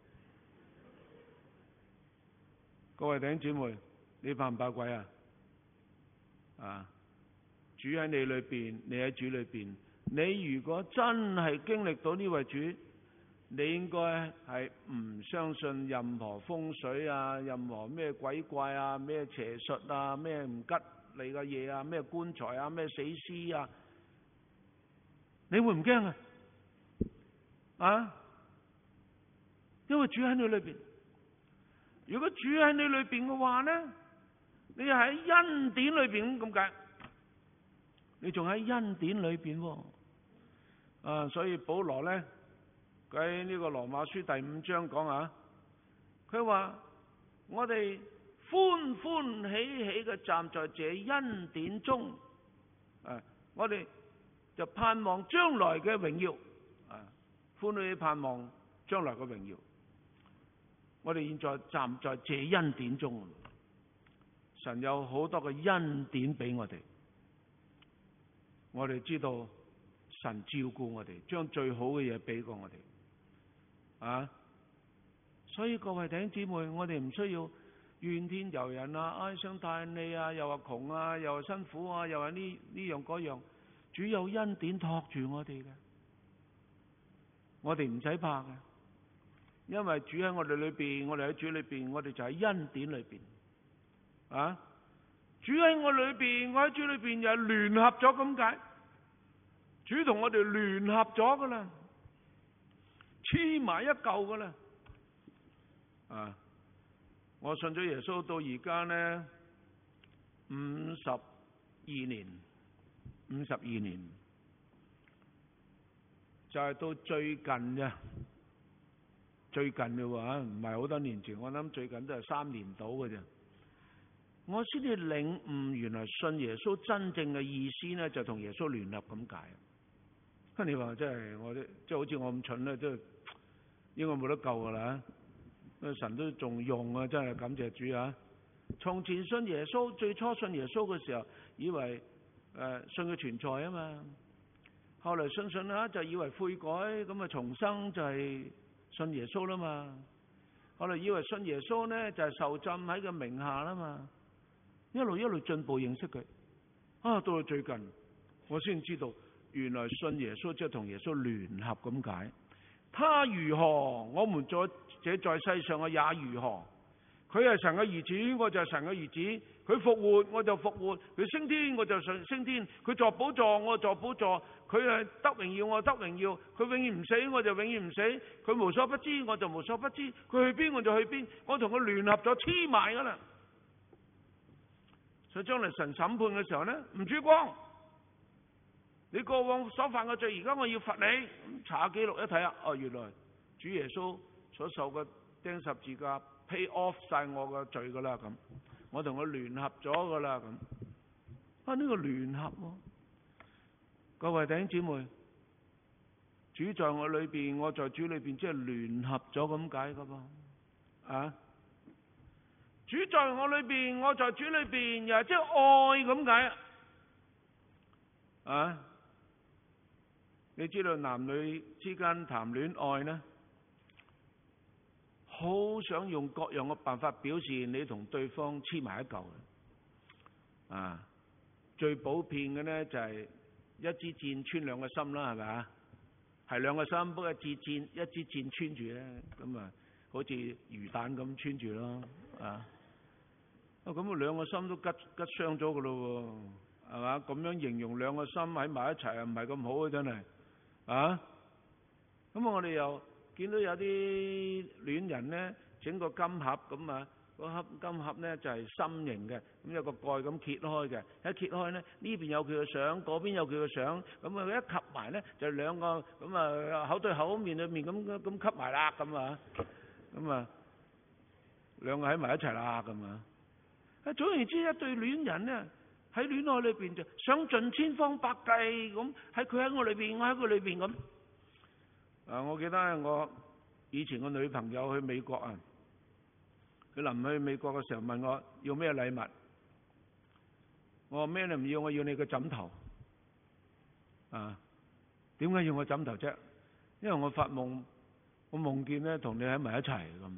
各位弟兄姊妹，你怕唔怕鬼啊？啊！主喺你裏邊，你喺主裏邊。你如果真係經歷到呢位主，你應該係唔相信任何風水啊，任何咩鬼怪啊，咩邪術啊，咩唔吉利嘅嘢啊，咩棺材啊，咩死屍啊，你會唔驚啊？啊！因為主喺你裏邊。如果主喺你裏邊嘅話呢，你喺恩典裏邊咁解，你仲喺恩典裏邊喎。啊，所以保羅咧喺呢個羅馬書第五章講啊，佢話我哋歡歡喜喜嘅站在這恩典中，啊，我哋就盼望將來嘅榮耀，啊，歡喜盼望將來嘅榮耀。我哋現在站在這恩典中，神有好多嘅恩典俾我哋，我哋知道神照顧我哋，將最好嘅嘢俾過我哋，啊！所以各位弟兄姊妹，我哋唔需要怨天尤人啊，唉聲嘆氣啊，又話窮啊，又話辛苦啊，又話呢呢樣嗰樣，主有恩典托住我哋嘅，我哋唔使怕嘅。因為主喺我哋裏邊，我哋喺主裏邊，我哋就喺恩典裏邊。啊！主喺我裏邊，我喺主裏邊，又係聯合咗咁解。主同我哋聯合咗噶啦，黐埋一嚿噶啦。啊！我信咗耶穌到而家呢，五十二年，五十二年，就係到最近啫。最近嘅話唔係好多年前，我諗最近都係三年到嘅啫。我先至領悟，原來信耶穌真正嘅意思呢，就同耶穌聯合咁解。你話真係我啲，即係好似我咁蠢咧，即係應該冇得救噶啦。神都仲用啊，真係感謝主啊！從前信耶穌，最初信耶穌嘅時候，以為誒、呃、信佢存在啊嘛。後來信信下就以為悔改，咁啊重生就係信耶穌啦嘛。後來以為信耶穌呢，就係受浸喺佢名下啦嘛。一路一路進步認識佢，啊到到最近我先知道，原來信耶穌即係同耶穌聯合咁解。他如何，我們在這在世上嘅也如何。 佢係神嘅兒子，我就係神嘅兒子。佢復活，我就復活；佢升天，我就上升天；佢坐寶座，我就坐寶座；佢係得榮耀，我得榮耀；佢永遠唔死，我就永遠唔死；佢無所不知，我就無所不知；佢去邊，我就去邊。我同佢聯合咗，黐埋噶啦。所以將來神審判嘅時候呢，唔珠光，你過往所犯嘅罪，而家我要罰你。查下記錄一睇啊，哦，原來主耶穌所受嘅釘十字架 pay off 晒我嘅罪噶啦，咁我同佢聯合咗噶啦，咁啊呢個聯合喎，各位弟兄姊妹，主在我裏邊，我在主裏邊，即係聯合咗咁解噶噃啊！主在我裏邊，我在主裏邊，又即係愛咁解啊！你知道男女之間談戀愛呢，好想用各樣嘅辦法表示你同對方黐埋一嚿嘅啊！最普遍嘅呢就係一支箭穿兩個心啦，係咪啊？係兩個心，不過一支箭一支箭穿住咧，咁啊，好似魚蛋咁穿住咯啊！啊咁啊，兩個心都吉吉傷咗噶咯喎，係嘛？咁樣形容兩個心喺埋一齊啊，唔係咁好啊，真係啊！咁啊，我哋又見到有啲戀人咧，整個金盒咁啊，個盒金盒咧就係心形嘅，咁有個蓋咁揭開嘅，一揭開咧呢邊有佢嘅相，嗰邊有佢嘅相，咁啊一合埋咧就兩個咁啊口對口面對面咁咁吸埋啦，咁啊，咁啊兩個喺埋一齊啦，咁啊。啊，總言之，一對戀人咧喺戀愛裏邊就想盡千方百計咁，喺佢喺我裏邊，我喺佢裏邊咁。啊，我記得我以前個女朋友去美國啊，佢臨去美國嘅時候問我要咩禮物，我話咩都唔要，我要你個枕頭。啊，點解要我枕頭啫？因為我發夢，我夢見咧同你喺埋一齊咁，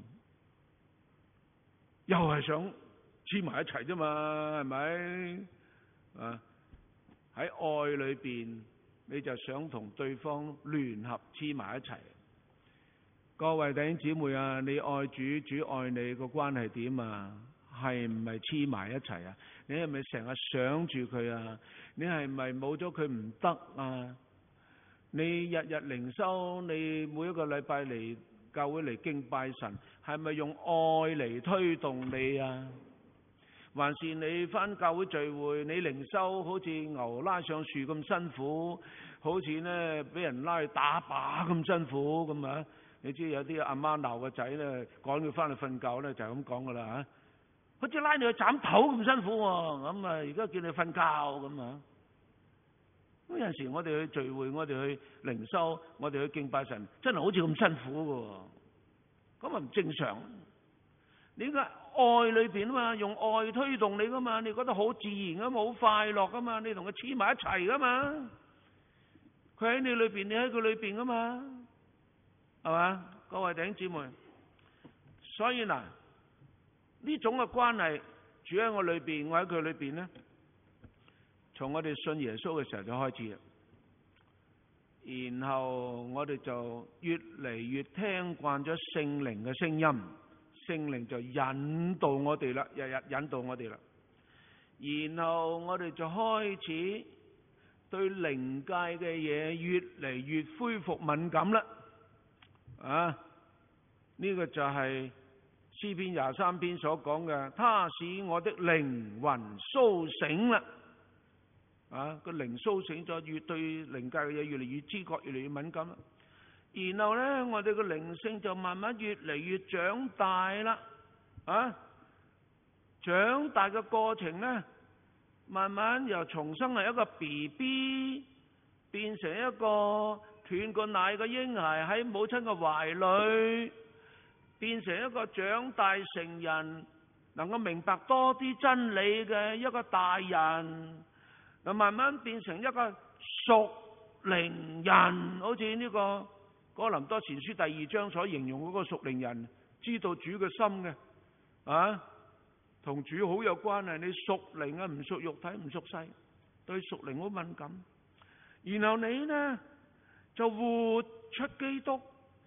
又係想黐埋一齊啫嘛，係咪？啊，喺愛裏邊，你就想同對方聯合黐埋一齊。各位弟兄姊妹啊，你愛主，主愛你，個關係點啊？係唔係黐埋一齊啊？你係咪成日想住佢啊？你係咪冇咗佢唔得啊？你日日靈修，你每一個禮拜嚟教會嚟敬拜神，係咪用愛嚟推動你啊？還是你返教會聚會，你靈修好似牛拉上樹咁辛苦，好似呢俾人拉去打靶咁辛苦咁啊？你知有啲阿媽鬧個仔咧，趕佢翻去瞓覺咧，就係咁講噶啦吓，好似拉你去斬頭咁辛苦喎，咁啊而家叫你瞓覺咁啊。咁有陣時我哋去聚會，我哋去靈修，我哋去敬拜神，真係好似咁辛苦噶，咁啊唔正常。你應該愛裏邊啊嘛，用愛推動你噶嘛，你覺得好自然噶嘛，好快樂噶嘛，你同佢黐埋一齊噶嘛，佢喺你裏邊，你喺佢裏邊噶嘛，係嘛？各位弟兄姊妹，所以嗱，呢種嘅關係，住喺我裏邊，我喺佢裏邊咧，從我哋信耶穌嘅時候就開始啦，然後我哋就越嚟越聽慣咗聖靈嘅聲音。聖靈就引導我哋啦，日日引導我哋啦，然後我哋就開始對靈界嘅嘢越嚟越恢復敏感啦。啊，呢、這個就係詩篇廿三篇所講嘅，他使我的靈魂蘇醒啦。啊，個靈蘇醒咗，越對靈界嘅嘢越嚟越知覺，越嚟越敏感啦。然後咧，我哋嘅靈性就慢慢越嚟越長大啦，啊，長大嘅過程咧，慢慢由重生係一個 B B 變成一個斷過奶嘅嬰孩喺母親嘅懷裏，變成一個長大成人，能夠明白多啲真理嘅一個大人，又慢慢變成一個屬靈人，好似呢個哥林多前書第二章所形容嗰個屬靈人，知道主嘅心嘅，啊，同主好有關係。你屬靈啊，唔屬肉體，唔屬世，對屬靈好敏感。然後你呢就活出基督，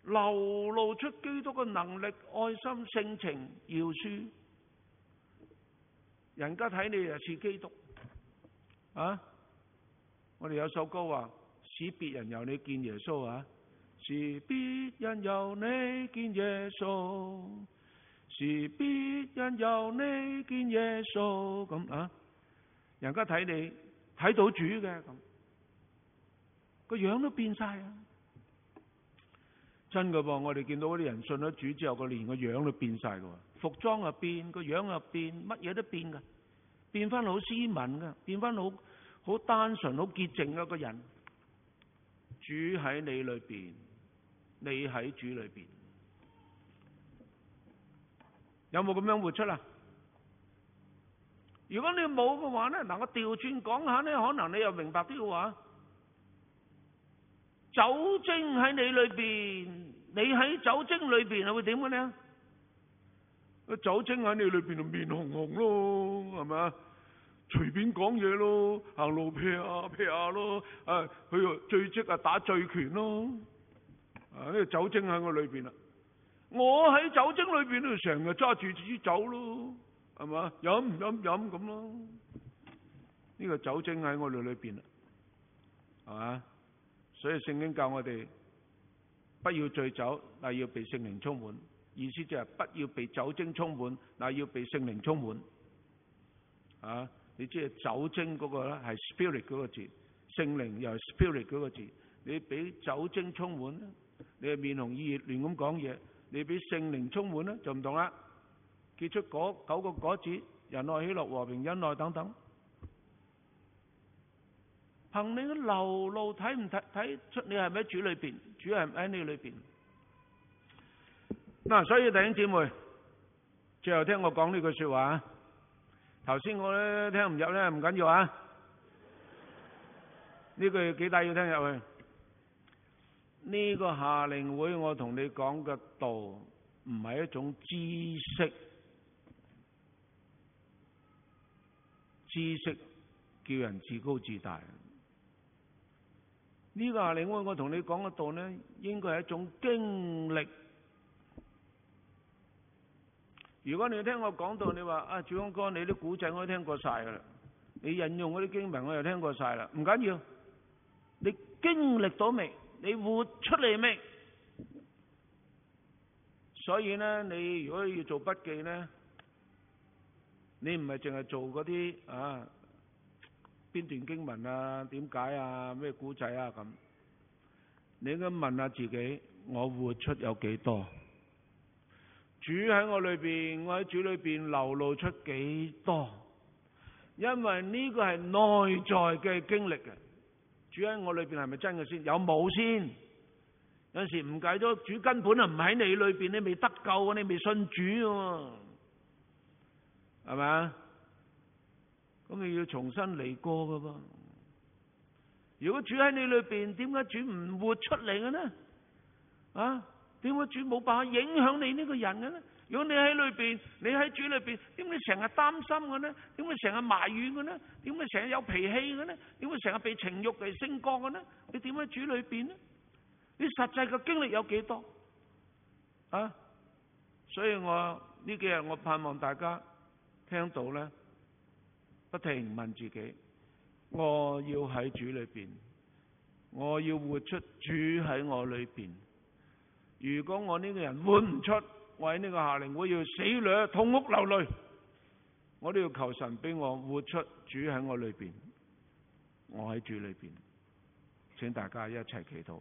流露出基督嘅能力、愛心、性情、饒恕，人家睇你就似基督啊！我哋有首歌話：使別人由你見耶穌啊！是別人由你見耶穌，是別人由你見耶穌咁啊！人家睇你睇到主嘅咁，個樣都變晒啊！真噶噃，我哋見到嗰啲人信咗主之後，個連個樣都變晒噶，服裝又變，個樣又變，乜嘢都變噶，變翻好斯文噶，變翻好好單純、好潔淨嘅一個人。主喺你裏邊，你喺主裏邊，有冇咁樣活出啊？如果你冇嘅話咧，嗱，我調轉講下咧，可能你又明白啲嘅話。酒精喺你裏邊，你喺酒精裏邊係會點嘅呢？個酒精喺你裏邊就面紅紅咯，係咪啊？隨便講嘢咯，行路劈下劈下咯，啊，佢又醉積啊打醉拳咯，啊，呢個酒精喺我裏邊啦。我喺酒精裏邊都成日揸住支酒咯，係嘛？飲唔飲飲咁咯。呢個酒精喺我哋裏邊啦，係嘛？所以聖經教我哋不要醉酒，但要被聖靈充滿。意思就係不要被酒精充滿，但要被聖靈充滿。啊，你知係酒精嗰個咧係 spirit 嗰個字，聖靈又係 spirit 嗰個字。你俾酒精充滿咧，你係面紅耳熱亂咁講嘢；你俾聖靈充滿咧就唔同啦，結出嗰九個果子：仁愛、喜樂、和平、忍耐等等。憑你嘅流露睇唔睇睇出你係咪喺主裏邊？主係唔喺你裏邊？嗱，所以弟兄姊妹，最後聽我講呢句說話。頭先我咧聽唔入咧，唔緊要啊。呢句幾大要聽入去。呢個夏令會我同你講嘅道，唔係一種知識，知識叫人自高自大。呢個夏令會我同你講嘅道呢，應該係一種經歷。如果你聽我講到，你話啊，主安哥，你啲古仔我都聽過晒噶啦，你引用嗰啲經文我又聽過晒啦，唔緊要，你經歷到未？你活出嚟未？所以呢，你如果要做筆記呢，你唔係淨係做嗰啲啊邊段經文啊、點解啊、咩古仔啊咁，你應該問下自己，我活出有幾多？主喺我裏邊，我喺主裏邊流露出幾多？因為呢個係內在嘅經歷嘅。主喺我裏邊係咪真嘅先？有冇先？有陣時誤解咗，主根本啊唔喺你裏邊，你未得救啊，你未信主啊，係咪啊？咁你要重新嚟過噶噃。如果主喺你裏邊，點解主唔活出嚟嘅呢？啊？點解主冇辦法影響你呢個人嘅呢？如果你喺裏邊，你喺主裏邊，點解成日擔心嘅呢？點解成日埋怨嘅呢？點解成日有脾氣嘅呢？點解成日被情欲嚟升降嘅呢？你點喺主裏邊呢？你實際嘅經歷有幾多啊？所以我呢幾日我盼望大家聽到呢，不停問自己：我要喺主裏邊，我要活出主喺我裏邊。如果我呢個人活唔出，我喺呢個夏令會要死掠痛哭流淚，我都要求神俾我活出主喺我裏邊，我喺主裏邊。請大家一齊祈禱。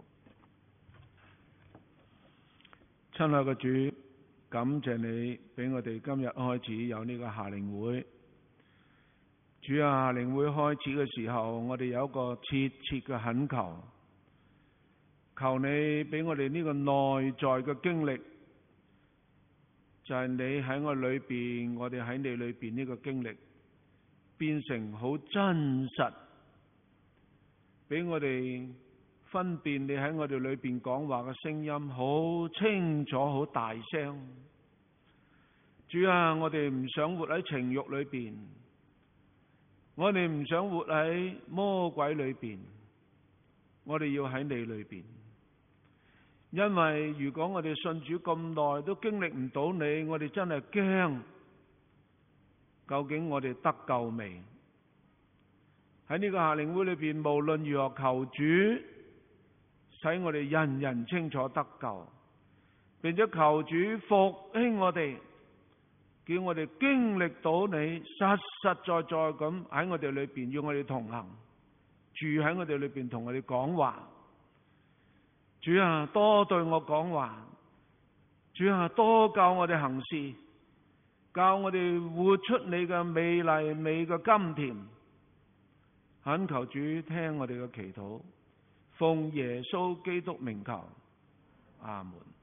親愛嘅主，感謝你俾我哋今日開始有呢個夏令會。主啊，夏令會開始嘅時候，我哋有一個切切嘅懇求。求你俾我哋呢個內在嘅經歷，就係你喺我裏邊，我哋喺你裏邊呢個經歷，變成好真實，俾我哋分辨你喺我哋裏邊講話嘅聲音好清楚、好大聲。主啊，我哋唔想活喺情慾裏邊，我哋唔想活喺魔鬼裏邊，我哋要喺你裏邊。 因為如果我哋信主咁耐都經歷唔到你，我哋真係驚，究竟我哋得救未？喺呢個夏令會裏邊，無論如何求主使我哋人人清楚得救，並且求主復興我哋，叫我哋經歷到你實實在在咁喺我哋裏邊，要我哋同行，住喺我哋裏邊，同我哋講話。主啊，多對我講話，主啊，多教我哋行事，教我哋活出你嘅美麗美嘅甘甜。懇求主聽我哋嘅祈禱，奉耶穌基督名求，阿門。